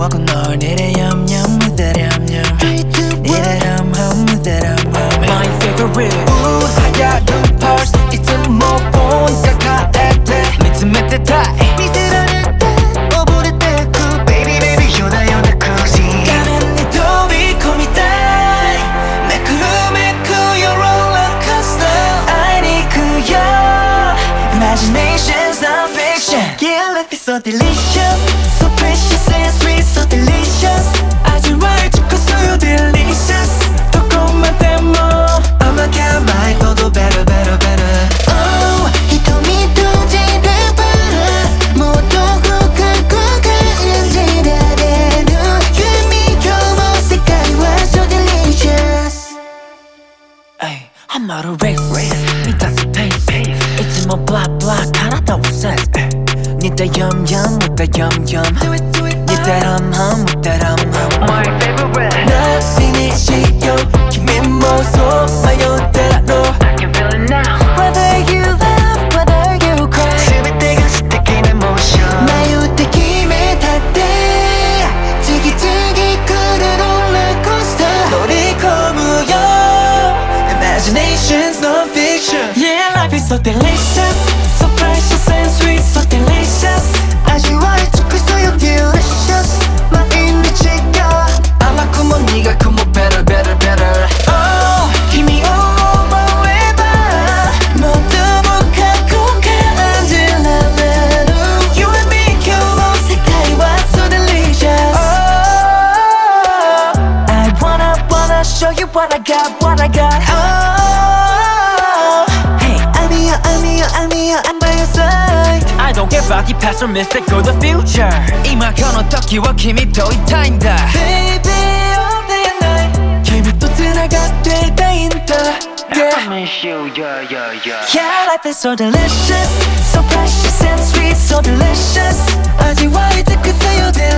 먹고 널 이래염염 무대렴염 이래렴함 무대렴함 My favorite 하얀 pulse It's a more phone 가까이 돼 미트 밑에 타이 미스라는 때 오브리 때쿠 Baby baby you're the cozy 가면 네 도비 call me die 매크루매크 your roller coaster I need 그야 Imagination's not fiction Yeah life is so delicious So precious and sweet so delicious 아주 말죽고 so delicious 달콤한 데모 I'ma get my 너도 better better better Oh瞳閉じればもうどこか感じられる夢今日も世界は so delicious Ay 한마로 race 미다스 paceいつも blah blah 하나도 없어 니다 염염 무다 염염 니다 험험 무다 험험 My favorite 나비니 시요 kimi 모소 마요대로 I can feel it now Whether you laugh whether you cry全てが素敵なemotion 마요대 김에 탔대 지기지기来る roller coaster 놀이kom무요 Imagination's non fiction Yeah life is so delicious So precious and sweet so delicious 아쉬워해 죽고 있어요 delicious 마음이 지겨 아마 꿈은 네가 꿈은 better better better Oh 힘이 오면 해봐 모두 묵하고 가는 레벨로 You and me 겨우 세계와 so delicious Oh I wanna show you what I got Oh Hey I'm here I'm by your side I don't care about the past or mystic or the future今この時は君といたいんだ Baby all day and night 君と繋がっていたいんだ Yeah I miss you yeah yeah yeah Yeah life is so delicious So precious and sweet so delicious 味わい尽くせよ